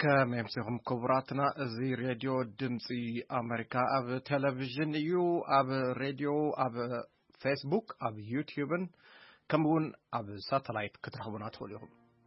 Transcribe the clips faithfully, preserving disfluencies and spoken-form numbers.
كم يمسكم كبراتنا زي راديو دمسي أمريكا أب تلفزيون يو أب راديو أب فيسبوك أب يوتيوبن كمون أب ساتلايت كترهبنا توليهم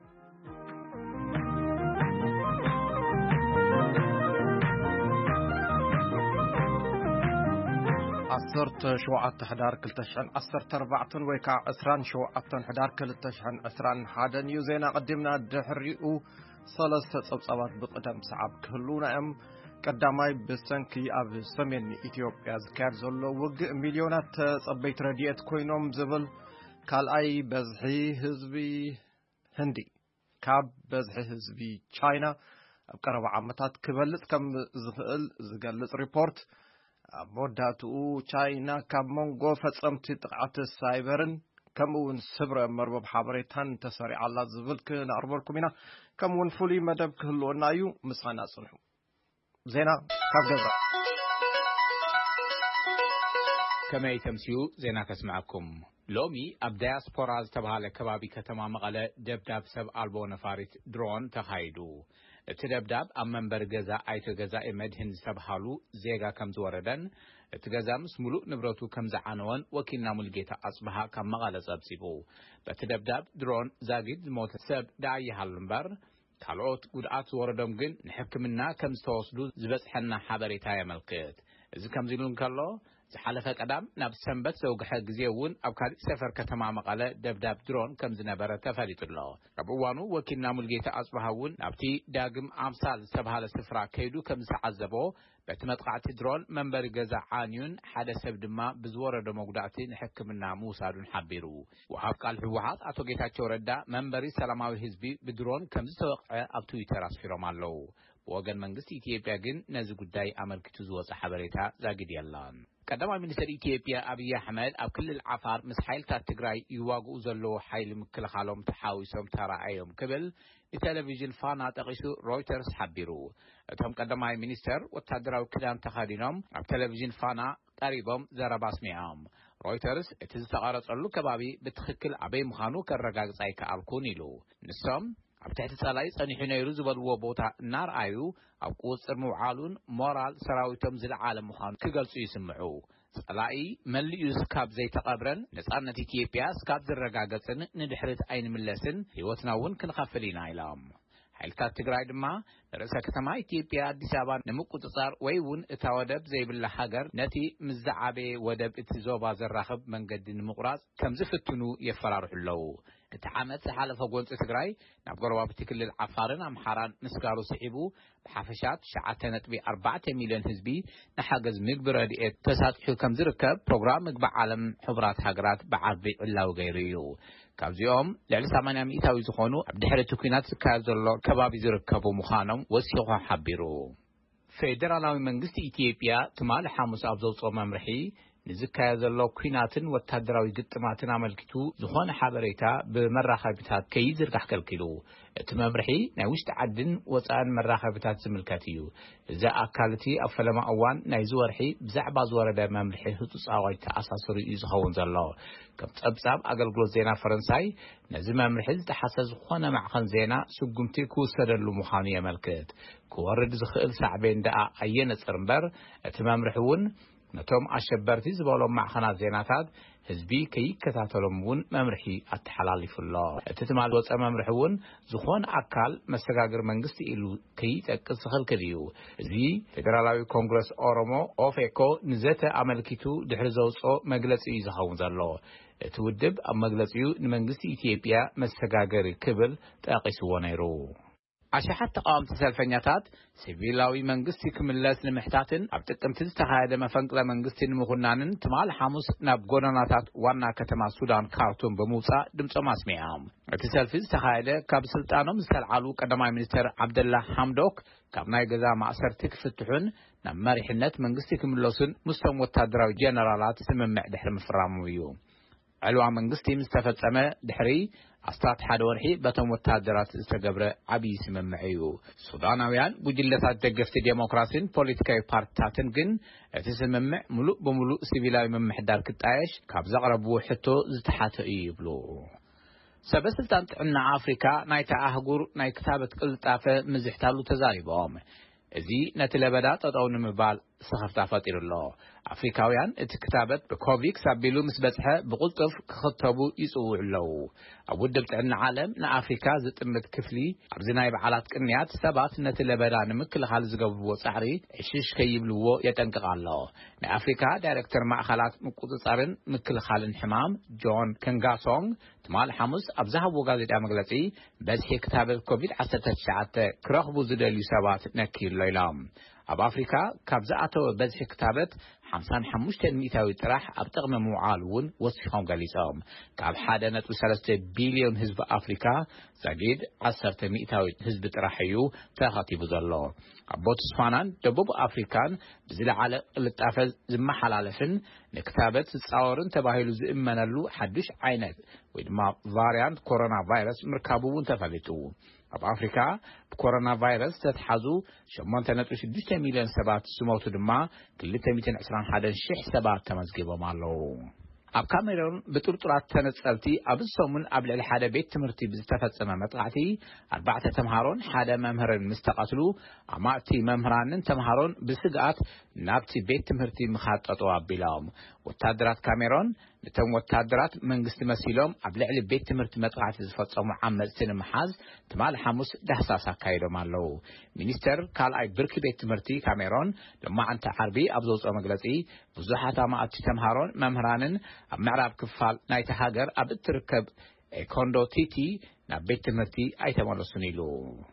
عصرت شوعة حدار كلتشحن عصرت أربعة ويكع عسران شوعة حدار كلتشحن عسران حدا نيوزينا قدمنا دحريقو ثلاثة صبصبات بقدم صعب كلنا أم قدامي بسنكي أب سمين إثيوبيا ذكر زلو وق مليونات صبيت رديت كوينوم زبل قال أي بزحي حزبي هندي كاب بزحي حزبي تشاينا بقرب عمتات كبلت كم زفل زقلت ريبورت موداتو تشاينا كاب مونغو فصمت تقعت السايبرن كمون سبر مربب حبريتان تسري على زبلك نعربركم هنا كمون فولي مدب كله نايو مسخنا صنحو زينا كافجزا كما يتمسيو زينا كسمعكم لومي اب دياسبورا تبع كبابي كتما مقاله دبداب سب البو نفاريت درون تخايدو تدبداب ام منبر غزا ايتو غزا مدهن سبحالو زيغا كم زوردن تغزام سملو نبرتو كم زعانون وكيلنا ملجيتا اصبها كم مقاله صبصيبو بتدبداب درون زاغيد موت سب داي حلمبر كالوت قدعات وردم جن نحكمنا كم توصلو زبصحنا حبريتا يملكت اذا كم زيلون كالو حلفة قدام ناب سنبت زوجها جزيون أو كان سفر كتمع مقالة دبداب درون كم زنبرة تفريط الله ربوانو وكنا ملقيت أصبحون نابتي داقم عمسال سبها لسفرة كيدو كم سعزبو بتمتقعت درون منبر جزا عانيون حدث بدما بزور دموقداتي نحكم الناموس هادون حبيرو وهاب قال حوحات أتوقيتها توردا منبري سلاماوي حزبي بدرون كم زتوقع أب تويتر أسفرهم اللو وغن منغست إثيوبيا جن نزو قداي أمريكتو زوز حبريتها زاقد يلان قدما منستر إثيوبيا أبي أحمد أو كل العفار مس حيلتا تجراي يواجهوا زلوا حيل مكل خالهم تحاويسهم تراعيهم قبل التلفزيون فانا تقيسو رويترز حبيرو تهم قدما منستر وتدراو كلام تخادينهم التلفزيون فانا قريبهم زرباس ميام رويترز اتزتقارص علو كبابي بتخكل عبي مخانو كالرقاق زايكا الكونيلو نسام أبتعت سلاي صنيحين يرزبل وبوتا النار آيو أو قوصر موعالون مورال سراويتم زي العالم مخان كقلسو يسمعو سلاي ملي يسكاب زي تقابرن نسألنا تيكيبيا سكاب زي الرقاقسن ندحرت أين ملسن هيوتناون كنخفلين عيلام حيلتات تقراي دما رأسا كتما إثيوبيا ديسابان نموكو تصار ويون اتاودب زي بالله حقر نتي مزعابي ودب اتزوبا زراخب من قد نمقراس كم زفتنو يفرارح اللو اتحامت سحالة فقونت تقراي نابقروا بتكل العفارن امحاران نسكارو سحيبو بحافشات شعاتنت بي أربعة مليون حزبي نحاقز مقبرة ديئت تساتحو كم زركب بروغرام مقبع عالم حبرات حقرات بعربي الله وغيريو كابزيوم لعلي سامانا مئتاوي زخونو عبدحرة تكوينات سكازولو كبابي زركبو مخانم وسيقوا حبيرو فيدرالاوي منغست إثيوبيا تمال حاموس أبزوصو ممرحي نزكايا زلو كويناتن وتهدراوي قطماتن عملكتو زخون حابريتا بمراخبتات كي زرقح كالكيلو اتمامرحي ناوشت عدن وصان مراخبتات زملكاتيو إذا أكالتي أفلما أوان نايزورحي بزعبا زوردا ممرحي هتوس آواي تأساسوري يزخون زلو كم تأبساب أقل قلو زينا فرنساي نزم ممرحي تحسز خونا معخن زينا سقمتي كو سدلو مخانية ملكت كوارد زخيل سعبين دقا أيين ترمبر اتمامرحيون نتوم أشبرتي زبالهم مع خنات زيناتات حزبي كي كتاتلمون ممرحي التحلالي في الله تتمال وصا ممرحون زخون أكال مستقاقر منغستي إلو كي تأكد سخل كديو حزبي فدرالاوي كونغرس أورومو أوفيكو نزات عملكتو دحرزوصو مجلس إيزخون زالله تودب أم مجلسيو نمنغستي إثيوبيا مستقاقر كبل تأقسوا نيرو عشان تقام تسلفنياتات سيفيلاوي منغستي كملاس لمحتاتن ابتقمت تستخايد مفنقل منغستي نمخنانن تمال حاموس ناب غوناناتات وانا كتما سودان كارتون بموصا دمص ماسميام تسلفز تخايد كاب سلطانوم سلعالو قدماي منستر عبد الله حمدوك كاب ناي غزا معسر تكفتحون نام مريحنت منغستي كملوسن مستم وتادراوي جنرالات سممع دحر مفرامويو علوا منغستي مستفصمه دحري أستاذ حد ورحي بتم التعديلات استجبر عبي سممعيو سوداناويان بجلتات دقفت ديمقراطين بوليتيكاي بارتاتن جن تسممع ملوء بملوء سيفيلاوي ممحدار كتايش كابز أقربو حتو زتحاتو يبلو ሰበስልጣን ጥዕና ኣፍሪካ ናይታ ኣህጉር ናይ ክታበት ቅልጣፈ ምዝሕታሉ ተዛሪቦም እዚ ነቲ ለበዳ ጠጠው ንምባል ስኸፍታ ፈጢሩሎ ኣፍሪካውያን እቲ ክታበት ብኮቪድ ሳቢሉ ምስ በጽሐ ብቁልጡፍ ክኽተቡ ይጽውዑ ኣለዉ ኣብ ውድብ ጥዕና ዓለም ንኣፍሪካ ዝጥምት ክፍሊ ኣብዚ ናይ በዓላት ቅንያት ሰባት ነቲ ለበዳ ንምክልኻል ዝገብርዎ ጻዕሪ ዕሽሽ ከይብልዎ የጠንቅቕ ኣሎ ናይ ኣፍሪካ ዳይሬክተር ማእኸላት ምቁጽጻርን ምክልኻልን ሕማም ጆን ከንጋሶንግ ትማል ሐሙስ ኣብ ዝሃብዎ ጋዜጣ መግለጺ በዝሒ ክታበት ኮቪድ ዓሰርተ ትሽዓተ ክረኽቡ ዝደልዩ ሰባት ነኪርሎ ኢሎም ኣብ ኣፍሪካ ካብ ዝኣተወ በዝሒ ክታበት ሓምሳ ወሓሙሽተ ሚእታዊ ጥራሕ ኣብ ጥቕሚ ምውዓል እውን ወሲኾም ገሊጾም ካብ ሓደ ነጥቢ ሰለስተ ቢልዮን ህዝቢ ኣፍሪካ ዘጊድ ዓሰርተ ሚእታዊ ህዝቢ ጥራሕ እዩ ተኸቲቡ ዘሎ ኣብ ቦትስዋናን ደቡብ ኣፍሪካን ብዝለዓለ ቅልጣፈ ዝመሓላለፍን ንክታበት ዝፃወርን ተባሂሉ ዝእመነሉ ሓዱሽ ዓይነት ወይ ድማ ቫርያንት ኮሮና ቫይረስ ምርካቡ እውን ተፈሊጡ ኣብ ኣፍሪካ ብኮሮና ቫይረስ ተተሓዙ ሸሞንተ ነጥቢ ሽዱሽተ ሚልዮን ሰባት ዝሞቱ ድማ ክልተ ሚእትን ዕስራን ሓደን ሽሕ ሰባት ተመዝጊቦም ኣለዉ ኣብ ካሜሩን ብጥርጥራት ተነጸልቲ ኣብ ሰሙን ኣብ ልዕሊ ሓደ ቤት ትምህርቲ ብዝተፈጸመ መጥቃዕቲ ኣርባዕተ ተምሃሮን ሓደ መምህርን ምስ ተቐትሉ ኣማእቲ መምህራንን ተምሃሮን ብስግኣት ናብቲ ቤት ትምህርቲ ምኻጠጡ ኣቢሎም ወታደራት ካሜሩን ነቶም ወታደራት መንግስቲ መሲሎም ኣብ ልዕሊ ቤት ትምህርቲ መጥቃዕቲ ዝፈጸሙ ዓመፅቲ ንምሓዝ ትማል ሐሙስ ዳህሳስ ኣካይዶም ኣለዉ ሚኒስተር ካልኣይ ብርኪ ቤት ትምህርቲ ካሜሩን ልማዓንቲ ዓርቢ ኣብ ዘውፅኦ መግለጺ ብዙሓት ኣማእቲ ተምሃሮን መምህራንን ኣብ ምዕራብ ክፋል ናይቲ ሃገር ኣብ እትርከብ ኮንዶ ቲቲ ናብ ቤት ትምህርቲ ኣይተመለሱን ኢሉ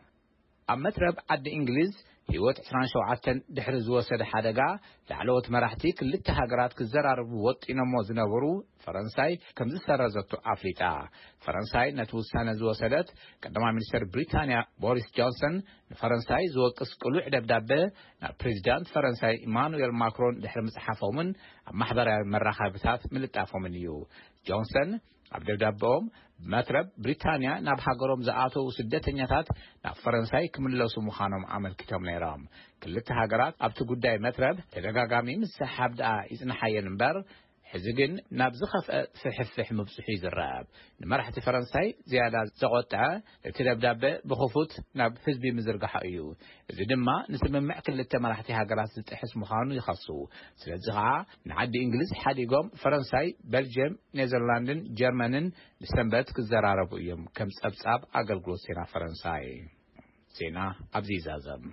ኣብ መትረብ ዓዲ እንግሊዝ ህይወት ዕስራን ሸውዓተን ድሕሪ ዝወሰደ ሓደጋ ላዕለዎት መራሕቲ ክልተ ሃገራት ክዘራርቡ ወጢኖሞ ዝነበሩ ፈረንሳይ ከም ዝሰረዘቱ ኣፍሊጣ ፈረንሳይ ነቲ ውሳነ ዝወሰደት ቀዳማይ ሚኒስትር ብሪታንያ ቦሪስ ጆንሰን ንፈረንሳይ ዝወቅስ ቅሉዕ ደብዳቤ ናብ ፕሬዚዳንት ፈረንሳይ ኢማኑኤል ማክሮን ድሕሪ ምጽሓፎምን ኣብ ማሕበራዊ መራኸቢታት ምልጣፎምን እዩ ጆንሰን ኣብ ደብዳቤኦም መትረብ ብሪታንያ ናብ ሃገሮም ዝኣተዉ ስደተኛታት ናብ ፈረንሳይ ክምለሱ ምዃኖም ኣመልኪቶም ነይሮም ክልተ ሃገራት ኣብቲ ጉዳይ መትረብ ተደጋጋሚ ምስሓብ ደኣ ይጽንሓየን እምበር ሕዚ ግን ናብ ዝኸፍአ ፍሕፍሕ ምብጽሑ ይዝረብ ንመራሕቲ ፈረንሳይ ዝያዳ ዘቆጥዐ እቲ ደብዳቤ ብኽፉት ናብ ህዝቢ ምዝርጋሕ እዩ እዚ ድማ ንስምምዕ ክልተ መራሕቲ ሃገራት ዝጥሕስ ምዃኑ ይኸሱ ስለዚ ከዓ ንዓዲ እንግሊዝ ሓዲጎም ፈረንሳይ ቤልጅየም ኔዘርላንድን ጀርመንን ንሰንበት ክዘራረቡ እዮም ከም ጸብጻብ ኣገልግሎት ዜና ፈረንሳይ ዜና ኣብዚ ይዛዘም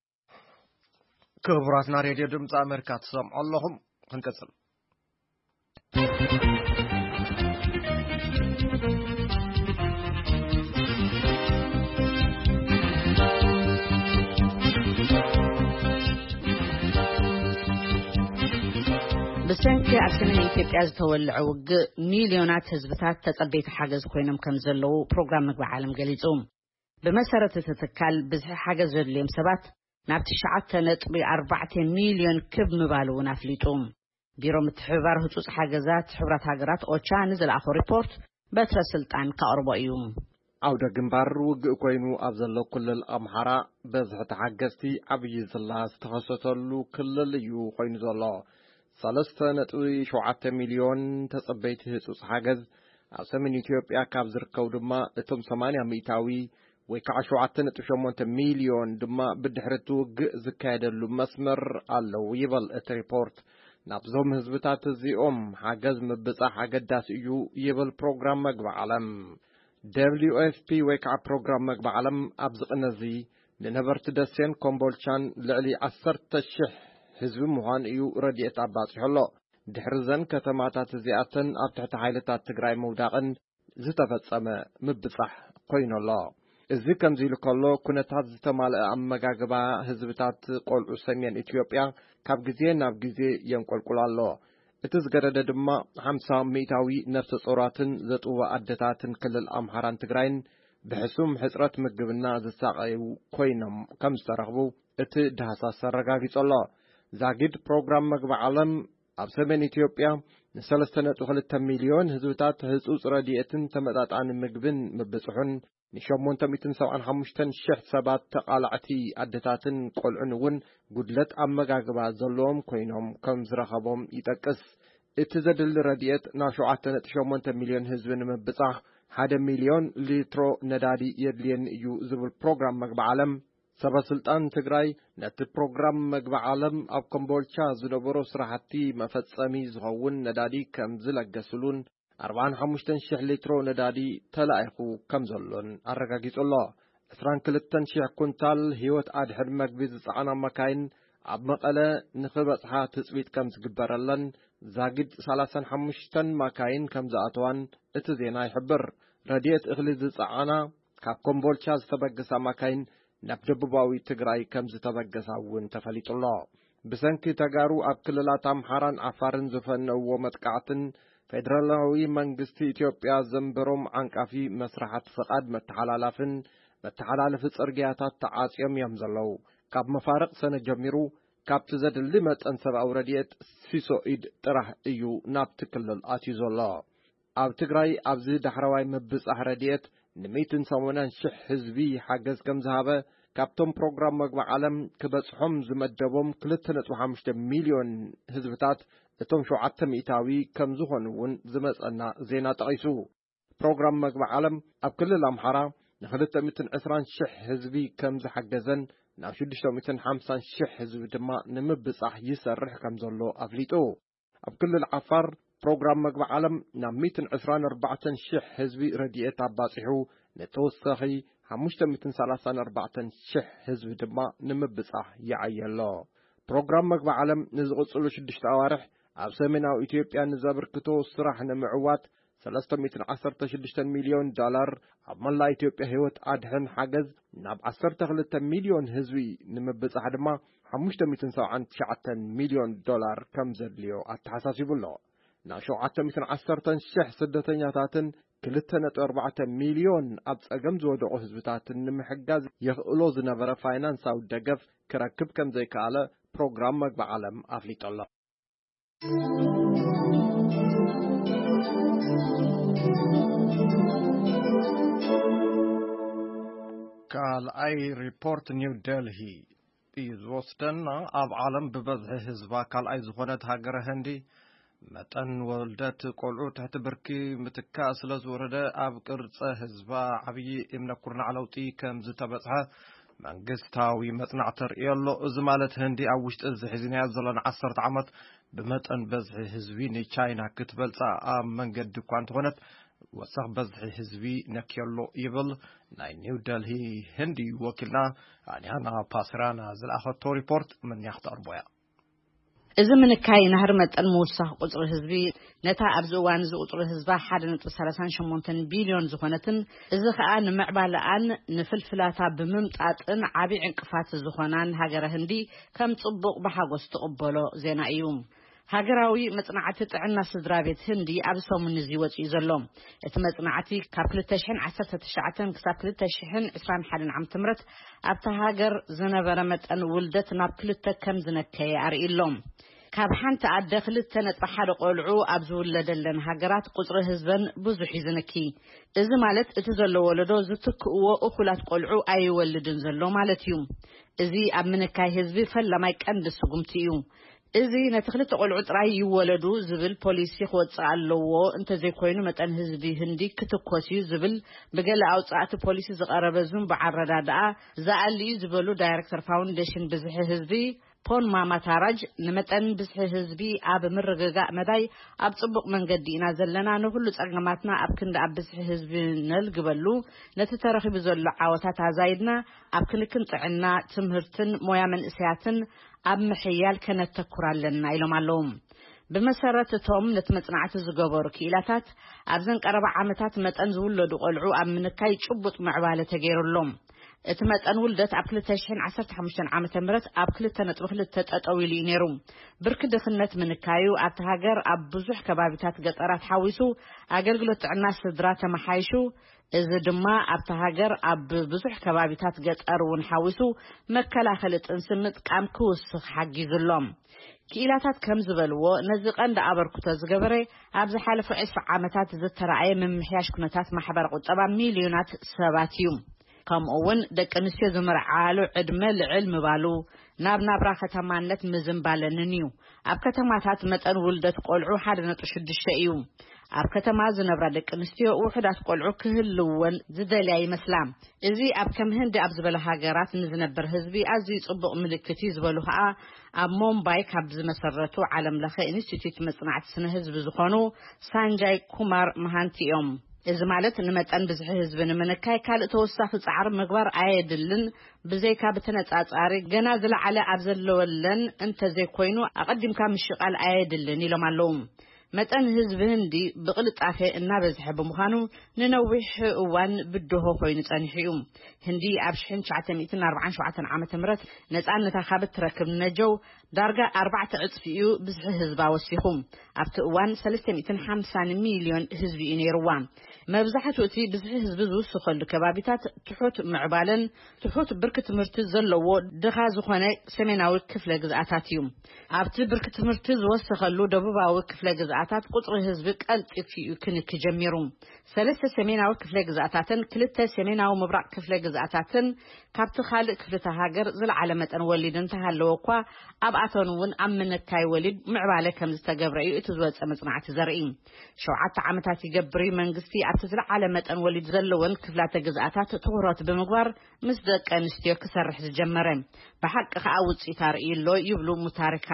ክቡራትና ሬድዮ ድምፂ ኣሜሪካ ትሰምዑ ኣለኹም ክንቀጽል ብሰንኪ ኣብ ሰሜን ኢትዮጵያ ዝተወልዐ ውግእ ሚልዮናት ህዝብታት ተጸበይቲ ሓገዝ ኮይኖም ከም ዘለዉ ፕሮግራም ምግቢ ዓለም ገሊጹ ብመሰረት እቲ ትካል ብዝሒ ሓገዝ ዘድልዮም ሰባት ናብ ትሽዓተ ነጥቢ ኣርባዕተ ሚልዮን ክብ ምባል እውን ኣፍሊጡ ቢሮ ምትሕብባር ህጹጽ ሓገዛት ሕብራት ሃገራት ኦቻ ንዝለኣኾ ሪፖርት በትረ ስልጣን ካቕርቦ እዩ ኣውደ ግንባር ውግእ ኮይኑ ኣብ ዘሎ ክልል ኣምሓራ በዝሒ ተሓገዝቲ ዓብዪ ዝላስ ተኸሰተሉ ክልል እዩ ኮይኑ ዘሎ ሰለስተ ነጥቢ ሸውዓተ ሚልዮን ተጸበይቲ ህጹጽ ሓገዝ ኣብ ሰሜን ኢትዮጵያ ካብ ዝርከቡ ድማ እቶም ሰማንያ ሚእታዊ ወይ ከዓ ሸውዓተ ነጥቢ ሸሞንተ ሚልዮን ድማ ብድሕሪ ውግእ ዝካየደሉ መስመር ኣለዉ ይበል እቲ ሪፖርት ናብዞም ህዝብታት እዚኦም ሓገዝ ምብጻሕ ኣገዳሲ እዩ ይብል ፕሮግራም ምግቢ ዓለም ደብሊው ኤፍ ፒ ወይ ከዓ ፕሮግራም ምግቢ ዓለም ኣብ ዝቕነዚ ንነበርቲ ደሴን ኮምቦልቻን ልዕሊ ዓሰርተ ሽሕ ህዝቢ ምዃን እዩ ረድኤት ኣባፂሑሎ ድሕሪ ዘን ከተማታት እዚኣተን ኣብ ትሕቲ ሓይልታት ትግራይ ምውዳቕን ዝተፈጸመ ምብጻሕ ኮይኑሎ እዚ ከምዚ ኢሉ ከሎ ኩነታት ዝተማልአ ኣመጋግባ ህዝብታት ቆልዑ ሰሜን ኢትዮጵያ ካብ ግዜ ናብ ግዜ የንቆልቁል ኣሎ እቲ ዝገረደ ድማ ሓምሳ ሚእታዊ ነፍሰ ጾራትን ዘጥዋ ኣደታትን ክልል ኣምሓራን ትግራይን ብሕሱም ሕፅረት ምግብና ዝሳቀዩ ኮይኖም ከም ዝተረኽቡ እቲ ዳህሳስ ኣረጋጊጹ ኣሎ ዛጊድ ፕሮግራም ምግቢ ዓለም ኣብ ሰሜን ኢትዮጵያ ንሰለስተ ነጥቢ ክልተ ሚልዮን ህዝብታት ህጹጽ ረድኤትን ተመጣጣኒ ምግብን ምብጽሑን ንሸሞንተ ሚእትን ሰብዓን ሓሙሽተን ሽሕ ሰባት ተቃላዕቲ ኣደታትን ቆልዑን እውን ጉድለት ኣመጋግባ ዘለዎም ኮይኖም ከም ዝረኸቦም ይጠቅስ እቲ ዘድሊ ረድኤት ናብ ሸውዓተ ነጥቢ ሸሞንተ ሚልዮን ህዝቢ ንምብጻሕ ሓደ ሚሊዮን ሊትሮ ነዳዲ የድልየን እዩ ዝብል ፕሮግራም መግቢ ዓለም ሰበስልጣን ትግራይ ነቲ ፕሮግራም መግቢ ዓለም ኣብ ኮምቦልቻ ዝነበሩ ስራሕቲ መፈጸሚ ዝኸውን ነዳዲ ከም ዝለገስሉን ኣርባዕን ሓሙሽተን ሽሕ ሊትሮ ነዳዲ ተላኢኹ ከም ዘሎን ኣረጋጊጹሎ። ዕስራን ክልተን ሽሕ ኩንታል ህይወት ኣድሕን መግቢ ዝጸዓና መካይን ኣብ መቐለ ንኽበጽሓ ትጽቢት ከም ዝግበረለን ዛጊድ ሰላሳን ሓሙሽተን መካይን ከም ዝኣተዋን እቲ ዜና ይሕብር። ረድኤት እኽሊ ዝጸዓና ካብ ኮምቦልቻ ዝተበገሳ መካይን ናብ ደቡባዊ ትግራይ ከም ዝተበገሳ እውን ተፈሊጡሎ። ብሰንኪ ተጋሩ ኣብ ክልላት ኣምሓራን ዓፋርን ዝፈነውዎ መጥቃዕትን ፌደራላዊ መንግስቲ ኢትዮጵያ ዘንበሮም ዓንቃፊ መስራሓት ፍቓድ መተሓላላፍን መተሓላለፊ ጽርግያታት ተዓጽዮም እዮም ዘለዉ። ካብ መፋርቕ ሰነ ጀሚሩ ካብቲ ዘድሊ መጠን ሰብኣዊ ረድኤት ሲሶ ኢድ ጥራሕ እዩ ናብቲ ክልል ኣትዩ ዘሎ። ኣብ ትግራይ ኣብዚ ዳሕረዋይ ምብጻሕ ረድኤት ንሚእትን ሰሙንን ሽሕ ህዝቢ ሓገዝ ከም ዝሃበ ካብቶም ፕሮግራም መግቢ ዓለም ክበጽሖም ዝመደቦም ክልተ ነጥቢ ሓሙሽተ ሚልዮን ህዝብታት እቶም ሸውዓተ ሚእታዊ ከም ዝኾኑ እውን ዝመጸና ዜና ጠቒሱ። ፕሮግራም መግቢ ዓለም ኣብ ክልል ኣምሓራ ንክልተ ሚእትን ዕስራን ሽሕ ህዝቢ ከም ዝሓገዘን ናብ ሽዱሽተ ሚእትን ሓምሳን ሽሕ ህዝቢ ድማ ንምብጻሕ ይሰርሕ ከም ዘሎ ኣፍሊጡ። ኣብ ክልል ዓፋር ፕሮግራም መግቢ ዓለም ናብ ሚእትን ዕስራን ኣርባዕተን ሽሕ ህዝቢ ረድኤት ኣባጺሑ ንተወሳኺ ሓሙሽተ ሚእትን ሰላሳን ኣርባዕተን ሽሕ ህዝቢ ድማ ንምብጻሕ ይዓየሎ። ፕሮግራም መግቢ ዓለም ንዝቕጽሉ ሽዱሽተ ኣዋርሕ ኣብ ሰሜናዊ ኢትዮጵያ ንዘበርክቶ ስራሕ ንምዕዋት ሰለስተ ሚእትን ዓሰርተ ሽዱሽተ ሚልዮን ዶላር ኣብ መላእ ኢትዮጵያ ህይወት ኣድሕን ሓገዝ ናብ ዓሰርተ ክልተ ሚልዮን ህዝቢ ንምብጻሕ ድማ ሓሙሽተ ሚእትን ሰብዓን ትሽዓተን ሚልዮን ዶላር ከም ዘድልዮ ኣተሓሳሲቡሎ። ናብ ሸውዓተ ሚእትን ዓሰርተን ሽሕ ስደተኛታትን ክልተ ነጥቢ ኣርባዕተ ሚልዮን ኣብ ጸገም ዝወደቑ ህዝብታትን ንምሕጋዝ የኽእሎ ዝነበረ ፋይናንሳዊ ደገፍ ክረክብ ከም ዘይከኣለ ፕሮግራም መግቢ ዓለም ኣፍሊጦሎ። ካልኣይ ሪፖርት ኒው ዴልሂ እዩ ዝወስደና። ኣብ ዓለም ብበዝሒ ህዝባ ካልኣይ ዝኾነት ሃገረ ህንዲ መጠን ወልደት ቆልዑ ትሕቲ ብርኪ ምትካእ ስለ ዝወረደ ኣብ ቅርጸ ህዝባ ዓብዪ እምነ ኩርናዕ ለውጢ ከም ዝተበጽሐ መንግስታዊ መጽናዕቲ ተርእየሎ። እዚ ማለት ህንዲ ኣብ ውሽጢ እዚ ሒዝናዮ ዘለና ዓሰርተ ዓመት ብመጠን በዝሒ ህዝቢ ንቻይና ክትበልጻ ኣብ መንገዲ እኳ እንተኾነት ወሳኽ በዝሒ ህዝቢ ነክየሎ ይብል ናይ ኒው ዴልሂ ህንዲ ወኪልና ኣንያና ፓስራና ዝለኣኸቶ ሪፖርት መን ያኽተቕርቦያ። እዚ ምንካይ ናህር መጠን ምውሳኽ ቁጽሪ ህዝቢ ነታ ኣብዚ እዋን እዚ ቁጽሪ ህዝባ ሓደ ነጥቢ ሰላሳን ሸሞንተን ቢልዮን ዝኾነትን እዚ ከዓ ንምዕባለኣን ንፍልፍላታ ብምምጣጥን ዓብዪ ዕንቅፋት ዝኾናን ሃገረ ህንዲ ከም ጽቡቕ ብሓጎስ ትቕበሎ ዜና እዩ። ሃገራዊ መጽናዕቲ ጥዕና ስድራ ቤት ህንዲ ኣብ ሰሙን እዚ ወፂኡ ዘሎ። እቲ መጽናዕቲ ካብ ክልተ ሽሕን ዓሰርተ ትሽዓተን ክሳብ ክልተ ሽሕን ዕስራን ሓደን ዓመተ ምህረት ኣብታ ሃገር ዝነበረ መጠን ውልደት ናብ ክልተ ከም ዝነከየ ኣርእሎም። ካብ ሓንቲ ኣደ ክልተ ነጥቢ ሓደ ቆልዑ ኣብ ዝውለደለን ሃገራት ቁጽሪ ህዝበን ብዙሕ እዩ ዝንኪ። እዚ ማለት እቲ ዘሎ ወለዶ ዝትክእዎ እኹላት ቆልዑ ኣይወልድን ዘሎ ማለት እዩ። እዚ ኣብ ምንካይ ህዝቢ ፈላማይ ቀንዲ ስጉምቲ እዩ። እዚ ነቲ ክልተ ቆልዑ ጥራይ ይወለዱ ዝብል ፖሊሲ ክወፅእ ኣለዎ እንተዘይኮይኑ መጠን ህዝቢ ህንዲ ክትኮስ እዩ ዝብል ብገለ ኣውጻእቲ ፖሊሲ ዝቐረበ ዙም ብዓረዳድኣ ዝኣልዩ ዝበሉ ዳይሬክተር ፋውንዴሽን ብዝሒ ህዝቢ ፖን ማማታራጅ ንመጠን ብዝሒ ህዝቢ ኣብ ምርግጋእ መዳይ ኣብ ጽቡቕ መንገዲ ኢና ዘለና ንኩሉ ጸገማትና ኣብ ክንዲ ኣብ ብዝሒ ህዝቢ ነልግበሉ ነቲ ተረኺቡ ዘሎ ዓወታት ኣዛይድና ኣብ ክንክን ጥዕና ትምህርትን ሞያ መንእሰያትን ኣብ ምሕያል ከነተኩር ኣለና ኢሎም ኣለዉ። ብመሰረት እቶም ነቲ መጽናዕቲ ዝገበሩ ክኢላታት ኣብዘን ቀረባ ዓመታት መጠን ዝውለዱ ቆልዑ ኣብ ምንካይ ጭቡጥ ምዕባለ ተገይሩሎም። እቲ መጠን ውልደት ኣብ ክልተ ሽሕን ዓሰርተ ሓሙሽተን ዓመተ ምህረት ኣብ ክልተ ነጥቢ ክልተ ጠጠው ኢሉ ነይሩ። ብርኪ ድኽነት ምንካዩ ኣብቲ ሃገር ኣብ ብዙሕ ከባቢታት ገጠራት ሓዊሱ ኣገልግሎት ጥዕና ስድራ ተመሓይሹ እዚ ድማ ኣብቲ ሃገር ኣብ ብዙሕ ከባቢታት ገጠር እውን ሓዊሱ መከላኸሊ ጥንሲ ምጥቃም ክውስኽ ሓጊዙሎም። ክኢላታት ከም ዝበልዎ ነዚ ቀንዲ ኣበርክቶ ዝገበረ ኣብ ዝሓለፉ ዒስራ ዓመታት ዝተረኣየ ምምሕያሽ ኩነታት ማሕበር ቁጠባ ሚልዮናት ሰባት እዩ። ከምኡውን ደቂ ኣንስትዮ ዝመርዓሉ ዕድመ ልዕል ምባሉ ናብ ናብራ ከተማነት ምዝምባለንን እዩ ኣብ ከተማታት መጠን ውልደት ቆልዑ ሓደ ነጥቢ ሽዱሽተ እዩ ኣብ ከተማ ዝነብራ ደቂ ኣንስትዮ ውሑዳት ቆልዑ ክህልወን ዝደልያ ይመስላ እዚ ኣብ ከም ህንዲ ኣብ ዝበለ ሃገራት ንዝነብር ህዝቢ ኣዝዩ ጽቡቕ ምልክት እዩ ዝበሉ ከዓ ኣብ ሞምባይ ካብ ዝመሰረቱ ዓለም ለኸ ኢንስቲትዩት መጽናዕቲ ስነ ህዝቢ ዝኾኑ ሳንጃይ ኩማር መሃንቲ እዮም እዚ ማለት ንመጠን ብዝሒ ህዝቢ ንምንካይ ካልእ ተወሳኺ ጻዕሪ ምግባር ኣየድልን ብዘይካ ብተነጻጻሪ ገና ዝለዓለ ኣብ ዘለወለን እንተዘይኮይኑ ኣቐዲምካ ምሽቓል ኣየድልን ኢሎም ኣለዉ መጠን ህዝቢ ህንዲ ብቕልጣፈ እናበዝሐ ብምዃኑ ንነዊሕ እዋን ብድሆ ኮይኑ ጸኒሑ እዩ ህንዲ ኣብ ኣልፍ ትሽዓተ ሚእትን ኣርባዓን ሸውዓተን ዓመተ ምህረት ነጻነታ ካብ እትረክብ ነጀው ዳርጋ ኣርባዕተ ዕፅፊ እዩ ብዝሒ ህዝባ ወሲኹ ኣብቲ እዋን ሰለስተ ሚእትን ሓምሳን ሚልዮን ህዝቢ እዩ ነይሩዋ መብዛሕትኡ እቲ ብዝሒ ህዝቢ ዝውስኸሉ ከባቢታት ትሑት ምዕባለን ትሑት ብርኪ ትምህርቲ ዘለዎ ድኻ ዝኾነ ሰሜናዊ ክፍለ ግዝኣታት እዩ ኣብቲ ብርኪ ትምህርቲ ዝወሰኸሉ ደቡባዊ ክፍለ ግዝኣታት ቁጥሪ ህዝቢ ቀልጢፍ እዩ ክንክ ጀሚሩ ሰለስተ ሰሜናዊ ክፍለ ግዝኣታትን ክልተ ሰሜናዊ ምብራቅ ክፍለ ግዝኣታትን ካብቲ ካልእ ክፍልተ ሃገር ዝለዓለ መጠን ወሊድ እንተሃለወ እኳ ኣብ ኣተን እውን ኣብ ምንካይ ወሊድ ምዕባለ ከም ዝተገብረ እዩ እቲ ዝወፀ መጽናዕቲ ዘርኢ ሸውዓተ ዓመታት ይገብር መንግስቲ ኣብቲ ዝለዓለ መጠን ወሊድ ዘለወን ክፍላተ ግዝኣታት ትኹረት ብምግባር ምስ ደቂ ኣንስትዮ ክሰርሕ ዝጀመረ ብሓቂ ከዓ ውፅኢት ኣርእይሎ ይብሉ ሙታሪካ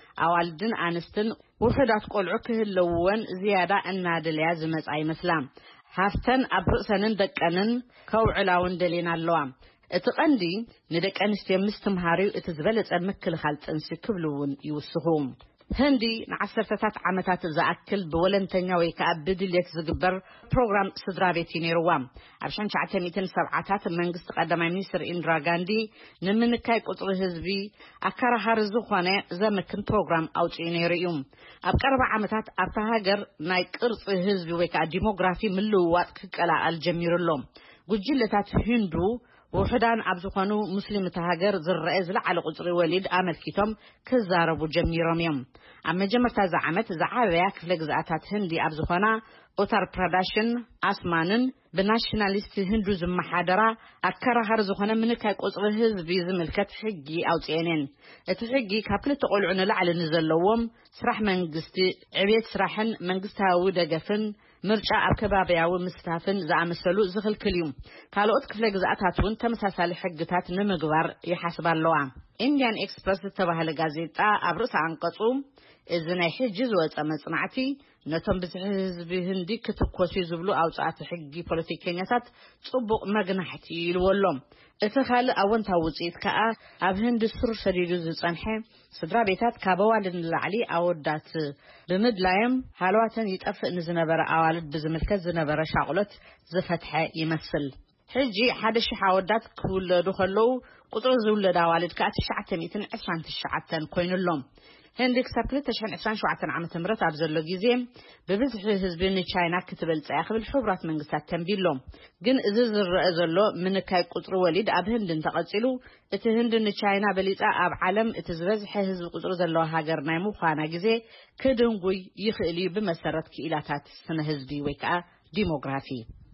ኣዋልድን ኣንስትን ውሑዳት ቆልዑ ክህልወን ዝያዳ እናድልያ ዝመጻ ይመስላ ሃፍተን ኣብ ርእሰንን ደቀንን ከውዕላውን ደሊና ኣለዋ እቲ ቀንዲ ንደቂ ኣንስትዮ ምስትምሃሪው እቲ ዝበለጸ ምክልኻል ጽንሲ ክብልውን ይውስኹ ህንዲ ንዓሰርተታት ዓመታት ዝኣክል ብወለንተኛ ወይ ከዓ ብድልየት ዝግበር ፕሮግራም ስድራ ቤት ነይሩዋ ኣብ ኣልፍ ትሽዓተ ሚእትን ሰብዓታት መንግስቲ ቀዳማይ ሚኒስትር ኢንድራ ጋንዲ ንምንካይ ቁጥሪ ህዝቢ ኣከራኻሪ ዝኾነ ዘመክን ፕሮግራም ኣውፅኡ ነይሩ እዩ ኣብ ቀረባ ዓመታት ኣብታ ሃገር ናይ ቅርፂ ህዝቢ ወይ ከዓ ዲሞግራፊ ምልውዋጥ ክቀላቀል ጀሚሩሎ ጉጅለታት ህንዱ ውሑዳን ኣብ ዝኾኑ ሙስሊም ተሃገር ዝረአ ዝለዓለ ቁጽሪ ወሊድ ኣመልኪቶም ክዛረቡ ጀሚሮም እዮም ኣብ መጀመርታ ዓመት ዝዓበያ ክፍለ ግዝኣታት ህንዲ ኣብ ዝኾና ኡታር ፕራዳሽን ኣስማንን ብናሽናሊስት ህንዱ ዝመሓደራ ኣከራኻሪ ዝኾነ ምንካይ ቁጽሪ ህዝቢ ዝምልከት ሕጊ ኣውፅአንን እቲ ሕጊ ካብ ክልተ ቆልዑ ንላዕሊ ንዘለዎም ስራሕ መንግስቲ ዕብየት ስራሕን መንግስታዊ ደገፍን ምርጫ ኣብ ከባቢያዊ ምስታፍን ዝኣመሰሉ ዝኽልክል እዩ ካልኦት ክፍለ ግዝኣታት እውን ተመሳሳሊ ሕግታት ንምግባር ይሓስባ ኣለዋ ኢንዲያን ኤክስፕረስ ዝተባህለ ጋዜጣ ኣብ ርእሲ አንቀጹ እዚ ናይ ሕጂ ዝወፀ መጽናዕቲ ነቶም ብዝሒ ህዝቢ ህንዲ ክትኮሱ ዝብሉ ኣውጻኣት ሕጊ ፖለቲከኛታት ጽቡቕ መግናሕቲ ይልወሎም እቲ ካልእ ኣወንታዊ ውፅኢት ከዓ ኣብ ህንዲ ስር ሰዲዱ ዝጸንሐ ስድራ ቤታት ካብ ኣዋልድ ንላዕሊ ኣወዳት ብምድላዮም ሃልዋተን ይጠፍእ ንዝነበረ ኣዋልድ ብዝምልከት ዝነበረ ሻቕሎት ዝፈትሐ ይመስል ሕጂ ሓደ ሽሕ ኣወዳት ክውለዱ ከለዉ ቁጥሪ ዝውለድ ኣዋልድ ከዓ ትሽዓተ ሚእትን ዒስራን ትሽዓተን ኮይኑሎም ህንዲ ክሳብ ክልተ ሽሕን ዒስራን ሸውዓተን ዓመተ ምህረት ኣብ ዘሎ ግዜ ብብዝሒ ህዝቢ ንቻይና ክትበልጽ ያኽብል ሕቡራት መንግስታት ተንቢሎም ግን እዚ ዝረአ ዘሎ ምንካይ ቁጥሪ ወሊድ ኣብ ህንዲ እንተቐጺሉ እቲ ህንዲ ንቻይና በሊጻ ኣብ ዓለም እቲ ዝበዝሐ ህዝቢ ቁጥሪ ዘለዎ ሃገር ናይ ምዃና ግዜ ክድንጉይ ይኽእል እዩ ብመሰረት ክኢላታት ስነ ህዝቢ ወይ ከዓ ዲሞግራፊ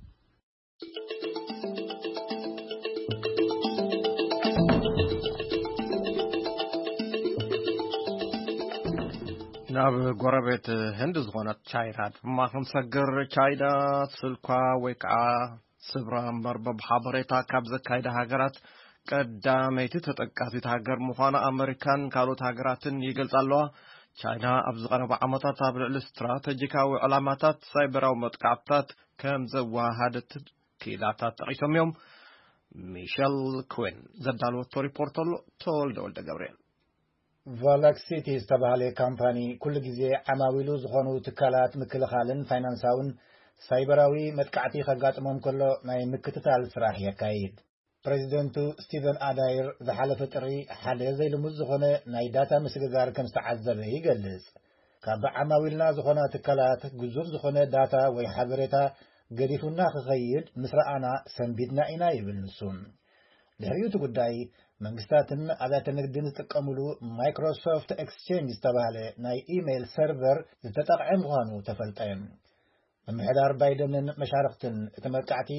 ናብ ጎረቤት ህንድ ዝኾነት ቻይና ድማ ክንሰግር ቻይና ስልኳ ወይ ከዓ ስብራ መርበብ ሓበሬታ ካብ ዘካይዳ ሃገራት ቀዳመይቲ ተጠቃሲት ሃገር ምዃና ኣሜሪካን ካልኦት ሃገራትን ይገልጻ ኣለዋ ቻይና ኣብ ዝቐረበ ዓመታት ኣብ ልዕሊ ስትራቴጂካዊ ዕላማታት ሳይበራዊ መጥቃዕትታት ከም ዘወሃደት ክኢላታት ጠቒሶም እዮም ሚሸል ኩዊን ዘዳልወቶ ሪፖርት ኣሎ ተወልደ ወልደ ገብርኤል ቫላክሲቲ ዝተባህለ ካምፓኒ ኩሉ ግዜ ዓማዊሉ ዝኾኑ ትካላት ምክልኻልን ፋይናንሳውን ሳይበራዊ መጥቃዕቲ ከጋጥሞም ከሎ ናይ ምክትታል ስራሕ የካይድ ፕሬዚደንቱ ስቲቨን ኣዳይር ዝሓለፈ ጥሪ ሓደ ዘይልሙዝ ዝኾነ ናይ ዳታ ምስግጋር ከም ዝተዓዘበ ይገልጽ ካብ ዓማዊልና ዝኾነ ትካላት ግዙፍ ዝኾነ ዳታ ወይ ሓበሬታ ገዲፉና ክኸይድ ምስራኣና ሰንቢድና ኢና ይብል ንሱ ድሕሪኡ ጉዳይ መንግስታትን ኣብያተ ንግድን ዝጥቀሙሉ ማይክሮሶፍት ኤክስቼንጅ ዝተባህለ ናይ ኢሜይል ሰርቨር ዝተጠቕዐ ምዃኑ ተፈልጠ ብምሕዳር ባይደንን መሻርክትን እቲ መጥቃዕቲ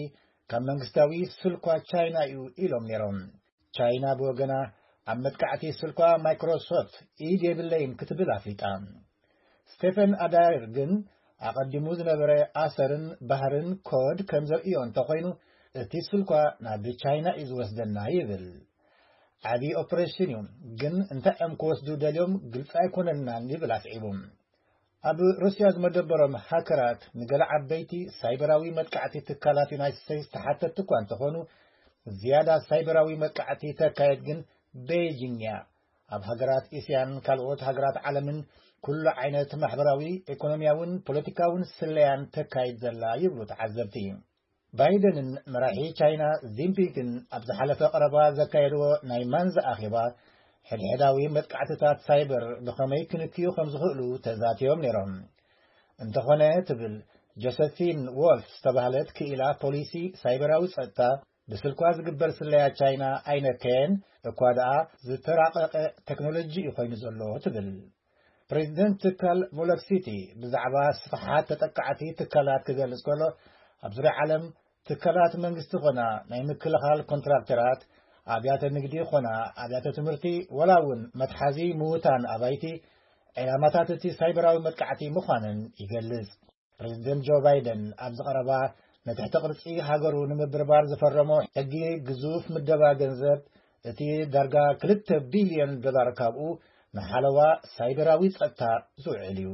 ካብ መንግስታዊ ስልኳ ቻይና እዩ ኢሎም ነይሮም ቻይና ብወገና ኣብ መጥቃዕቲ ስልኳ ማይክሮሶፍት ኢድ የብለይን ክትብል ኣፍሊጣ ስቴፈን ኣዳይር ግን ኣቀዲሙ ዝነበረ ኣሰርን ባህርን ኮድ ከም ዘርእዮ እንተኾይኑ እቲ ስልኳ ናብ ቻይና እዩ ዝወስደና ይብል ዓቢ ኦፕሬሽን እዩ ግን እንታይ እዮም ክወስዱ ደልዮም ግልጽ ኣይኮነናን ይብል ኣስዒቦም ኣብ ሩስያ ዝመደበሮም ሃከራት ንገለ ዓበይቲ ሳይበራዊ መጥቃዕቲ ትካላት ዩናይትድ ስቴትስ ተሓተት እኳ እንተኾኑ ዝያዳ ሳይበራዊ መጥቃዕቲ ተካየድ ግን ቤጂንግ እያ ኣብ ሃገራት እስያን ካልኦት ሃገራት ዓለምን ኩሉ ዓይነት ማሕበራዊ ኢኮኖሚያውን ፖለቲካውን ስለያን ተካይድ ዘላ ይብሉ ተዓዘብቲ ባይደንን መራሒ ቻይና ዚምፒንግን ኣብ ዝሓለፈ ቀረባ ዘካየድዎ ናይ ማንዛ ኣኼባ ሕድሕዳዊ መጥቃዕትታት ሳይበር ብኸመይ ክንክዩ ከም ዝኽእሉ ተዛትዮም ነይሮም እንተኾነ ትብል ጆሴፊን ወልፍ ዝተባህለት ክኢላ ፖሊሲ ሳይበራዊ ጸጥታ ብስልኳ ዝግበር ስለያ ቻይና ኣይነከየን እኳ ደኣ ዝተራቐቐ ቴክኖሎጂ እዩ ኮይኑ ዘሎ ትብል ፕሬዚደንት ትካል ቮሎክሲቲ ብዛዕባ ስፍሓት ተጠቃዕቲ ትካላት ክገልጽ ከሎ ኣብ ዙርያ ዓለም ትካላት መንግስቲ ኾና ናይ ምክልኻል ኮንትራክተራት ኣብያተ ንግዲ ኾና ኣብያተ ትምህርቲ ወላ እውን መትሓዚ ምዉታን ኣባይቲ ዕላማታት እቲ ሳይበራዊ መጥቃዕቲ ምዃንን ይገልጽ ፕሬዚደንት ጆ ባይደን ኣብ ዝቐረባ ነትሕቲ ቅርጺ ሃገሩ ንምብርባር ዝፈረሞ ሕጊ ግዙፍ ምደባ ገንዘብ እቲ ዳርጋ ክልተ ቢልዮን ዶላር ካብኡ ንሓለዋ ሳይበራዊ ጸጥታ ዝውዕል እዩ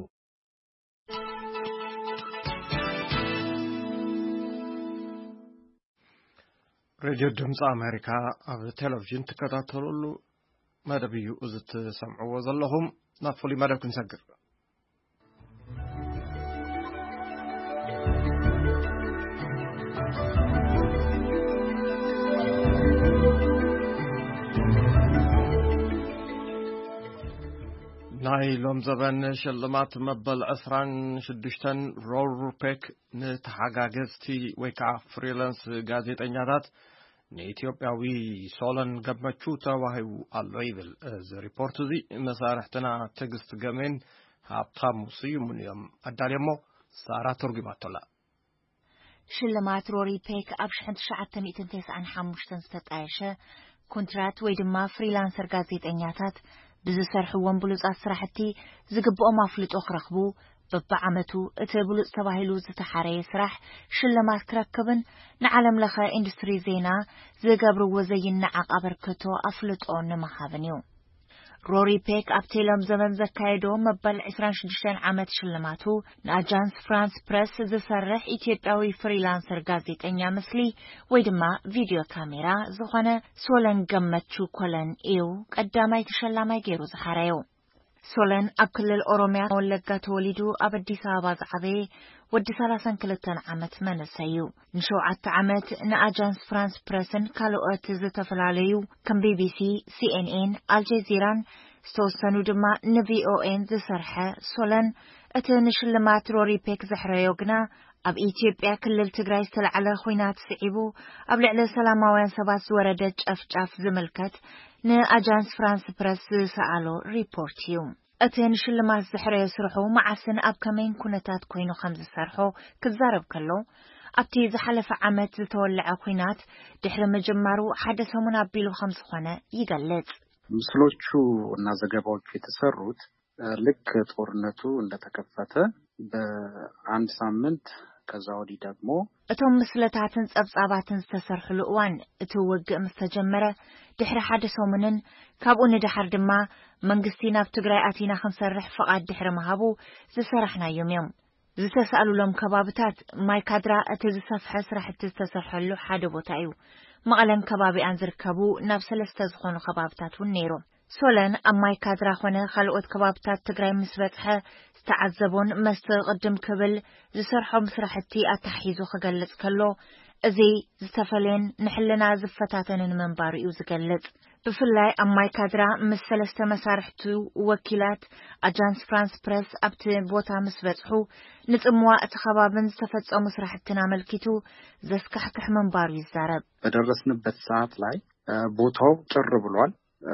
ሬድዮ ድምፂ ኣሜሪካ ኣብ ቴሌቪዥን ትከታተልሉ መደብ እዩ እዚ ትሰምዕዎ ዘለኹም ናብ ፍሉይ መደብ ክንሰግር ናይ ሎም ዘበን ሽልማት መበል عشرين وستة ሮርፔክ ንተሓጋገዝቲ ወይ ከዓ ፍሪላንስ ጋዜጠኛታት ንኢትዮጵያዊ ሶለን ገመቹ ተዋሂቡ ኣሎ ይብል እዚ ሪፖርት እዚ መሳርሕትና ትግስት ገመን ሃብታሙ ስዩምን እዮም ኣዳልየሞ ሳራ ተርጉማቶላ ሽልማት ሮርፔክ ኣብ ألف وتسعمائة وتسعة وتسعين ዝተጣየሸ ኮንትራት ወይ ድማ ፍሪላንሰር ጋዜጠኛታት ብዝሰርሕዎም ብሉጻት ስራሕቲ ዝግብኦም ኣፍልጦ ክረኽቡ በብዓመቱ እቲ ብሉጽ ተባሂሉ ዝተሓረየ ስራሕ ሽልማት ክረክብን ንዓለም ለኸ ኢንዱስትሪ ዜና ዝገብርዎ ዘይነዓቕ ኣበርክቶ ኣፍልጦ ንምሃብን እዩ ሮርፔክ ኣብ ቴሌም ዘመን ዘካየዶ መበል عشرين وستة ዓመት ሽልማቱ ንአጃንስ ፍራንስ ፕሬስ ዝሰርሕ ኢትዮጵያዊ ፍሪላንሰር ጋዜጠኛ ምስሊ ወይ ድማ ቪድዮ ካሜራ ዝኾነ ሶለን ገመቹ ኮለን እዩ ቀዳማይ ተሸላማይ ገይሩ ዝሓረዮ ሶለን ኣብ ክልል ኦሮሚያ ወለጋ ተወሊዱ ኣብ አዲስ አበባ ዝዓበየ ወዲ ثلاثين وثلاثين ዓመት መንሰዩ ንሸውዓተ ዓመት ንአጃንስ ፍራንስ ፕሬስን ካልኦት ዝተፈላለዩ ከም ቢቢሲ ሲኤንኤን አልጀዚራን ዝተወሰኑ ድማ ንቪኦኤን ዝሰርሐ ሶለን እቲ ንሽልማት ሮርፔክ ዘሕረዮ ግና ኣብ ኢትዮጵያ ክልል ትግራይ ዝተለዓለ ኹናት ስዒቡ ኣብ ልዕሊ ሰላማውያን ሰባት ዝወረደ ጨፍጫፍ ዝምልከት ንአጃንስ ፍራንስ ፕሬስ ዝሰኣሎ ሪፖርት እዩ እቲ ንሽልማት ዝሕረዮ ስርሑ መዓስን ኣብ ከመይን ኩነታት ኮይኑ ከም ዝሰርሖ ክዛረብ ከሎ ኣብቲ ዝሓለፈ ዓመት ዝተወልዐ ኹናት ድሕሪ መጀመሩ ሓደ ሰሙን ኣቢሉ ከም ዝኾነ ይገልጽ ምስሎቹ እና ዘገባዎቹ የተሰሩት ልክ ጦርነቱ እንደተከፈተ በአንድ ሳምንት ከዛ ወዲህ ደግሞ እቶም ምስለታትን ጸብጻባትን ዝተሰርሕሉ እዋን እቲ ውግእ ምስ ተጀመረ ድሕሪ ሓደ ሰሙንን ካብኡ ንድሕር ድማ መንግስቲ ናብ ትግራይ ኣቲና ክንሰርሕ ፍቃድ ድሕሪ መሃቡ ዝሰራሕናዮም እዮም ዝተሰኣሉሎም ከባቢታት ማይካድራ እቲ ዝሰፍሐ ስራሕቲ ዝተሰርሐሉ ሓደ ቦታ እዩ መቐለን ከባቢኣን ዝርከቡ ናብ ሰለስተ ዝኾኑ ከባቢታት እውን ነይሮም ሶለን ኣብ ማይካድራ ኾነ ካልኦት ከባቢታት ትግራይ ምስ በጽሐ ዝተዓዘቦን መስተ ቅድም ክብል ዝሰርሖም ስራሕቲ ኣታሒዙ ክገልጽ ከሎ እዚ ዝተፈለየን ንሕልና ዝፈታተንን መንባሩ እዩ ዝገልጽ ብፍላይ ኣብ ማይካድራ ምስ ሰለስተ መሳርሕቱ ወኪላት አጃንስ ፍራንስ ፕሬስ ኣብቲ ቦታ ምስ በጽሑ ንጽምዋ እቲ ከባቢን ዝተፈጸሙ ስራሕትና መልኪቱ ዘስካሕክሕ መንባሩ ይዛረብ በደረስንበት ሰዓት ላይ ቦታው ጭር ብሏል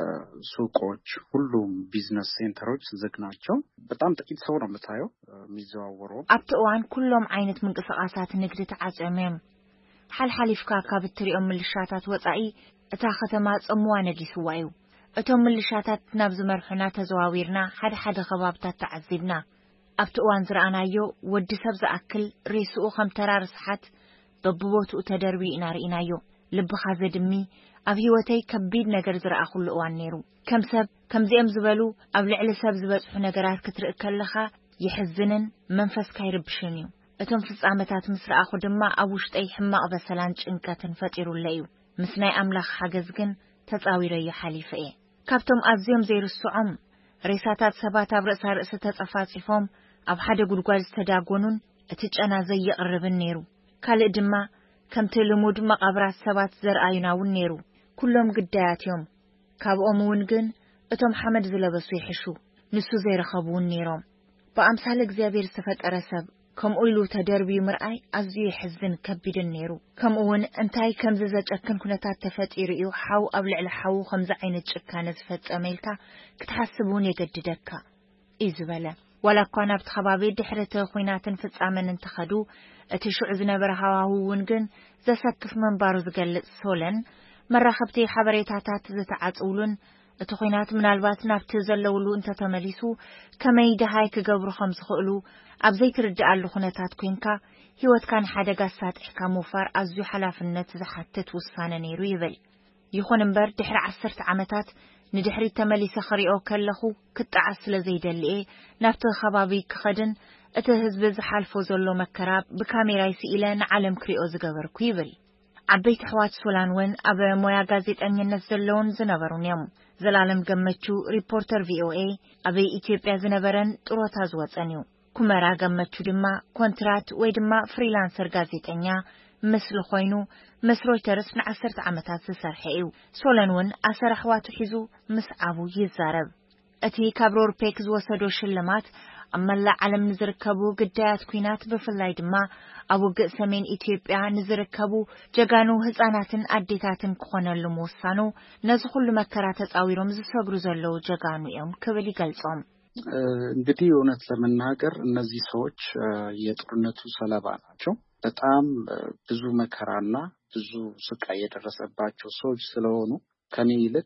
ሱቆች ሁሉም ቢዝነስ ሴንተሮች ዝግ ናቸው በጣም ጥቂት ሰው ነው የምታየው የሚዘዋወረው ኣብቲ እዋን ኩሎም ዓይነት ምንቅስቃሳት ንግዲ ተዓጽመም ሓልሓሊፍካ ካብ እትሪኦም ምልሻታት ወጻኢ እታ ከተማ ጽምዋ ነጊስዋ እዩ እቶም ምልሻታት ናብ ዝመርሑና ተዘዋዊርና ሓደ ሓደ ከባብታት ተዓዚብና ኣብቲ እዋን ዝረኣናዮ ወዲ ሰብ ዝኣክል ሬስኡ ከም ተራርስሓት በብቦትኡ ተደርቢ ኢና ርኢናዮ ልብኻ ዘድሚ ኣብ ህይወተይ ከቢድ ነገር ዝረኣኹሉ እዋን ነይሩ ከም ሰብ ከምዚኦም ዝበሉ ኣብ ልዕሊ ሰብ ዝበጽሑ ነገራት ክትርኢ ከለኻ ይሕዝንን መንፈስካ ይርብሽን እዩ እቶም ፍጻመታት ምስ ረኣኹ ድማ ኣብ ውሽጠይ ሕማቕ በሰላን ጭንቀትን ፈጢሩለይ እዩ ምስ ናይ ኣምላኽ ሓገዝ ግን ተጻዊረዮ ሓሊፈ እየ ካብቶም ኣዝዮም ዘይርስዖም ሬሳታት ሰባት ኣብ ርእሳ ርእሲ ተጸፋጺፎም ኣብ ሓደ ጉድጓድ ዝተዳጎኑን እቲ ጨና ዘይቕርብን ነይሩ ካልእ ድማ ከምቲ ልሙድ መቓብራት ሰባት ዘርኣዩና እውን ነይሩ ኩሎም ግዳያት እዮም ካብኦም እውን ግን እቶም ሓመድ ዝለበሱ ይሕሹ ንሱ ዘይረኸቡን ነይሮም ብኣምሳለ እግዚአብሔር ዝተፈጠረ ሰብ ከምኡ ኢሉ ተደርቢዩ ምርኣይ ኣዝዩ ይሕዝን ከቢድን ነይሩ ከምኡውን እንታይ ከምዚ ዘጨክን ኩነታት ተፈጢሩ እዩ ሓው ኣብ ልዕሊ ሓው ከምዚ ዓይነት ጭካነ ዝፈጸመ ኢልካ ክትሓስብ እውን የገድደካ እዩ ዝበለ ዋላ እኳ ናብቲ ከባቢ ድሕሪ ኩናትን ፍጻመን እንትኸዱ እቲ ሽዑ ዝነበረ ሃዋህው እውን ግን ዘሰክፍ መንባሩ ዝገልጽ ሶለን መራኸብቲ ሓበሬታታት ዝተዓጽውሉን እቲ ኩናት ምናልባት ናብቲ ዘለውሉ እንተተመሊሱ ከመይ ደሃይ ክገብሩ ከም ዝኽእሉ ኣብ ዘይትርድኣሉ ኩነታት ኮይንካ ህይወትካን ሓደጋ ሳጥሕካ ምውፋር ኣዝዩ ሓላፍነት ዝሓትት ውሳነ ነይሩ ይብል ይኹን እምበር ድሕሪ ዓሰርተ ዓመታት ንድሕሪ ተመሊሰ ክሪኦ ከለኹ ክጣዓስ ስለ ዘይደልየ ናብቲ ከባቢ ክኸድን እቲ ህዝቢ ዝሓልፎ ዘሎ መከራ ብካሜራ ይስኢለ ንዓለም ክሪኦ ዝገበርኩ ይብል ዓበይቲ ኣሕዋት ሶላን እውን ኣብ ሞያ ጋዜጠኝነት ዘለውን ዝነበሩን እዮም ዘላለም ገመቹ ሪፖርተር ቪኦኤ ኣብ ኢትዮጵያ ዝነበረን ጥሮታ ዝወፀን እዩ ኩመራ ገመቹ ድማ ኮንትራት ወይ ድማ ፍሪላንሰር ጋዜጠኛ ምስሊ ኮይኑ ምስ ሮይተርስ ንዓሰርተ ዓመታት ዝሰርሐ እዩ ሶላን እውን ኣሰር ኣሕዋቱ ሒዙ ምስ ዓቡ ይዛረብ እቲ ካብ ሮርፔክ ዝወሰዶ ሽልማት ኣብ መላእ ዓለም ንዝርከቡ ግዳያት ኩናት ብፍላይ ድማ ኣብ ውግእ ሰሜን ኢትዮጵያ ንዝርከቡ ጀጋኑ ህፃናትን ኣዴታትን ክኾነሉ ምውሳኑ ነዚ ኩሉ መከራ ተጻዊሮም ዝሰግሩ ዘለው ጀጋኑ እዮም ክብል ይገልጾም እንግዲህ እውነት ለመናገር እነዚህ ሰዎች የጦርነቱ ሰለባ ናቸው በጣም ብዙ መከራና ብዙ ስቃይ የደረሰባቸው ሰዎች ስለሆኑ ከኔ ይልቅ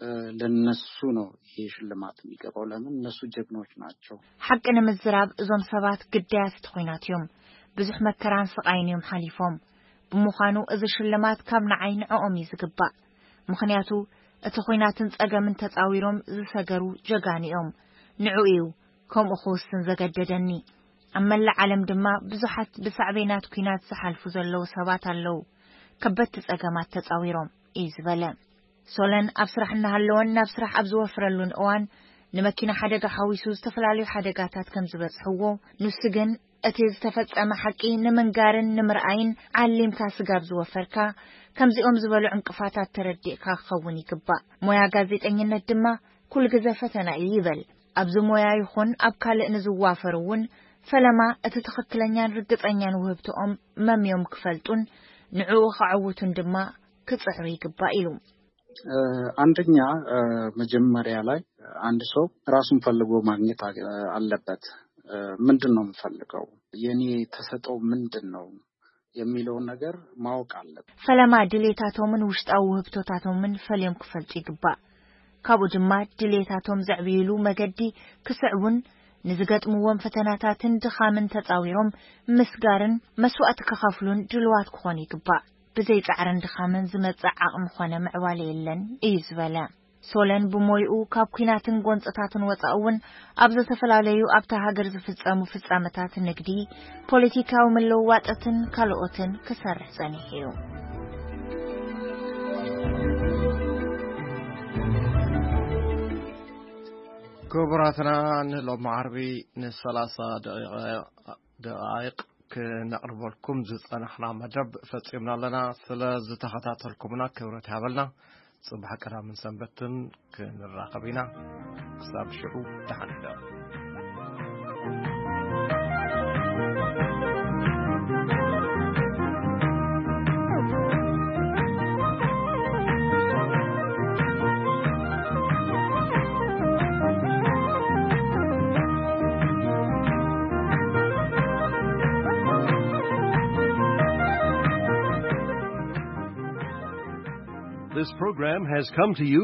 ለነሱ ነው ይሄ ሽልማት የሚገባው ለምን እነሱ ጀግኖች ናቸው ሐቅን ምዝራብ እዞም ሰባት ግዳያት ተኾይናትዮም ብዙሕ መከራን ስቃይንም ሓሊፎም ብምዃኑ እዚ ሽልማት ካብ ንዓይ ንዕኦም ይዝግባእ ምኽንያቱ እቲ ኾይናትን ጸገምን ተጻዊሮም ዝሰገሩ ጀጋኒኦም ንዑዩ ከምኡ ኹስን ዘገደደኒ ኣብ መላእ ዓለም ድማ ብዙሓት ብሳዕቤናት ኩናት ዝሓልፉ ዘለው ሰባት ኣለው ከበድቲ ጸገማት ተጻዊሮም እዩ ዝበለ ሶለን ኣብ ስራሕ እናሃለወን ናብ ስራሕ ኣብ ዝወፍረሉን እዋን ንመኪና ሓደጋ ሓዊሱ ዝተፈላለዩ ሓደጋታት ከም ዝበጽሕዎ ንሱ ግን እቲ ዝተፈጸመ ሓቂ ንምንጋርን ንምርኣይን ዓሊምካ ስጋብ ዝወፈርካ ከምዚኦም ዝበሉ ዕንቅፋታት ተረዲእካ ክኸውን ይግባእ ሞያ ጋዜጠኝነት ድማ ኩሉ ግዜ ፈተና እዩ ይብል ኣብዚ ሞያ ይኹን ኣብ ካልእ ንዝዋፈሩ እውን ፈለማ እቲ ትኽክለኛን ርግጸኛን ውህብቶኦም መምዮም ክፈልጡን ንዕኡ ክዓውቱን ድማ ክጽዕሩ ይግባእ ኢሉ አንደኛ መጀመሪያ ላይ አንድ ሰው ራሱን ፈልጎ ማግኘት አለበት ምንድነው የምፈልገው የኔ ተሰጠው ምንድነው የሚለው ነገር ማወቅ አለበት ፈለማ ድሌታቶምን ውሽጣው ውህብቶታቶምን ፈልዮም ክፈልጡ ይግባእ ካብኡ ድማ ድሌታቶም ዘዕብይሉ መገዲ ክስዕቡን ንዝገጥምዎም ፈተናታትን ድኻምን ተጻዊሮም ምስጋርን መስዋዕት ከኸፍሉን ድልዋት ክኾኑ ይግባእ ብዘይ ጻዕርን ድኻምን ዝመጽእ ዓቕሚ ኾነ ምዕባለ የለን እዩ ዝበለ ሶለን ብሞይኡ ካብ ኩናትን ጎንጽታትን ወጻኡን ኣብ ዝተፈላለዩ ኣብታ ሃገር ዝፍጸሙ ፍጻመታት ንግዲ ፖለቲካዊ ምልውዋጥን ካልኦትን ክሰርሕ ጸኒሑ እዩ كبراتنا نلوم عربي نسلاسة دقائق كنقرب لكم زيتنا احنا مدب فتسيبنا لنا سلاز تخطات لكمنا كبرات هابلنا صباح كرام من سنبتن كنراقبينا كساب شعوب تحديدا This program has come to you